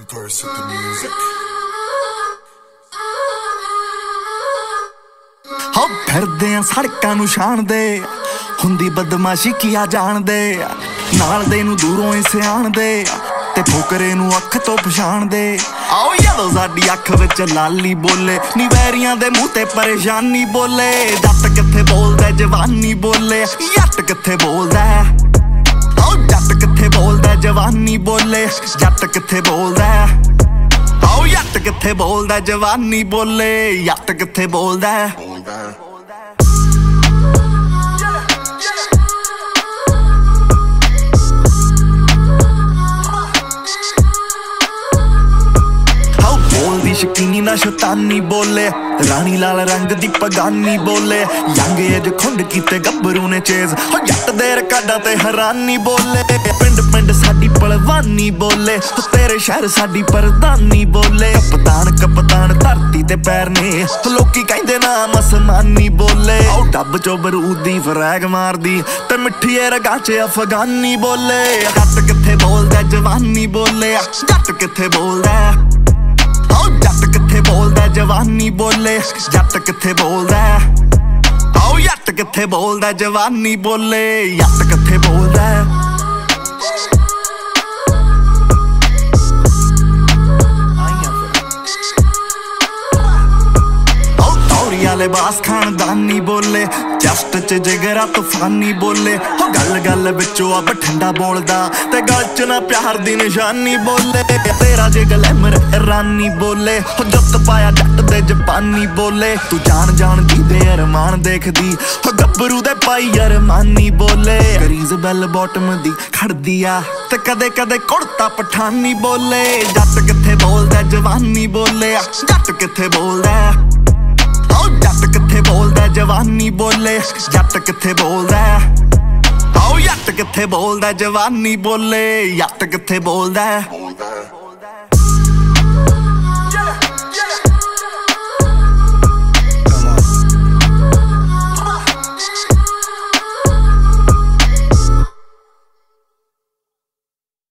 Curse with the music. ਹੋ ਫਿਰਦੇ ਆ ਸੜਕਾਂ ਨੂੰ ਛਾਣਦੇ, ਹੁੰਦੀ ਬਦਮਾਸ਼ੀ ਕੀਆ ਜਾਣਦੇ, ਨਾਲ ਦੇ ਨੂੰ ਦੂਰੋਂ ਹੀ ਸਿਆਣਦੇ ਤੇ ਫੁਕਰੇ ਨੂੰ ਅੱਖ ਤੋਂ ਪਛਾਣਦੇ। ਆਓ ਜਦੋਂ ਸਾਡੀ ਅੱਖ ਵਿੱਚ ਲਾਲੀ ਬੋਲੇ, ਨੀ ਵੈਰੀਆਂ ਦੇ ਮੂੰਹ ਤੇ ਪਰੇਸ਼ਾਨੀ ਬੋਲੇ। ਜੱਟ ਕਿੱਥੇ ਬੋਲਦਾ ਜਵਾਨੀ ਬੋਲੇ, ਜੱਟ ਕਿੱਥੇ ਬੋਲਦਾ, ਆਓ ਜੱਟ ਕਿੱਥੇ ਬੋਲਦਾ ਜਵਾਨੀ ਬੋਲੇ, ਜੱਟ ਕਿੱਥੇ ਬੋਲਦਾ, ਆਓ ਜੱਟ ਕਿੱਥੇ ਬੋਲਦਾ ਜਵਾਨੀ ਬੋਲੇ, ਜੱਟ ਕਿੱਥੇ ਬੋਲਦਾ। ਬੋਲਦੀ ਸ਼ਕੀਨੀ ਨਾ ਸ਼ੈਤਾਨੀ ਬੋਲੇ, ਰਾਣੀ ਲਾਲ ਰੰਗ ਦੀ ਪਗਾਨੀ ਬੋਲੇ। ਯੰਗ ਏਜ ਖੁੰਡ ਕੀਤੇ ਗੱਭਰੂ ਨੇ ਚੇਜ਼, ਹੋ ਜੱਟ ਦੇ ਰਕਾਡਾਂ ਤੇ ਹੈਰਾਨੀ ਬੋਲੇ। ਪਿੰਡ ਪਿੰਡ ਸਾਡੀ ਪਲਵਾਨੀ ਬੋਲੇ, ਤੇਰੇ ਸ਼ਹਿਰ ਸਾਡੀ ਪਰਦਾਨੀ ਬੋਲੇ। ਕਪਤਾਨ ਕਪਤਾਨ ਧਰਤੀ ਤੇ ਪੈਰ ਨੇ, ਲੋਕੀ ਕਹਿੰਦੇ ਨਾਮ ਅਸਮਾਨੀ ਬੋਲੇ। ਉਹ ਡੱਬ ਚੋਂ ਬਰੂਦ ਦੀ ਫਰੈਗ ਮਾਰਦੀ ਤੇ ਮਿੱਠੀ ਰਗਾਂ 'ਚ ਅਫਗਾਨੀ ਬੋਲੇ। ਜੱਟ ਕਿੱਥੇ ਬੋਲਦਾ ਜਵਾਨੀ ਬੋਲੇ, ਜੱਟ ਕਿੱਥੇ ਬੋਲਦਾ, ਜੱਟ ਕਿੱਥੇ ਬੋਲਦਾ ਜਵਾਨੀ ਬੋਲੇ, ਜੱਟ ਕਿੱਥੇ ਬੋਲਦਾ, ਆਓ ਜੱਟ ਕਿੱਥੇ ਬੋਲਦਾ ਜਵਾਨੀ ਬੋਲੇ, ਜੱਟ ਕਿੱਥੇ ਬੋਲਦਾ। ਲਿਬਾਸ ਖਾਨਦਾਨੀ ਬੋਲੇ, ਜਸਟ ਚ ਜਿਗਰਾ ਤੂਫਾਨੀ ਬੋਲੇ। ਹੋ ਗੱਲ ਗੱਲ ਵਿੱਚੋਂ ਆ ਬਠਿੰਡਾ ਬੋਲਦਾ ਤੇ ਗਲ ਚ ਨਾ ਪਿਆਰ ਦੀ ਨਿਸ਼ਾਨੀ ਬੋਲੇ। ਤੇਰਾ ਜੇ ਗਲੈਮਰ ਰਾਨੀ ਬੋਲੇ, ਹੋ ਜੱਤ ਪਾਇਆ ਜੱਟ ਦੇ ਜਪਾਨੀ ਬੋਲੇ। ਤੂੰ ਜਾਣ ਜਾਣ ਦੀ ਦੇ ਅਰਮਾਨ ਦੇਖਦੀ, ਹੋ ਗੱਭਰੂ ਦੇ ਪਾਈ ਅਰਮਾਨੀ ਬੋਲੇ। ਕਰੀਜ਼ ਬੈਲ ਬੋਟਮ ਦੀ ਖੜਦੀ ਆ ਤੇ ਕਦੇ ਕਦੇ ਕੁੜਤਾ ਪਠਾਨੀ ਬੋਲੇ। ਜੱਟ ਕਿੱਥੇ ਬੋਲਦਾ ਜਵਾਨੀ ਬੋਲੇ, ਜੱਟ ਕਿੱਥੇ ਬੋਲਦਾ, ਜੱਟ ਕਿੱਥੇ ਬੋਲਦਾ ਜਵਾਨੀ ਬੋਲੇ, ਜੱਟ ਕਿੱਥੇ ਬੋਲਦਾ, ਆਓ ਜੱਟ ਕਿੱਥੇ ਬੋਲਦਾ ਜਵਾਨੀ ਬੋਲੇ, ਜੱਟ ਕਿੱਥੇ ਬੋਲਦਾ।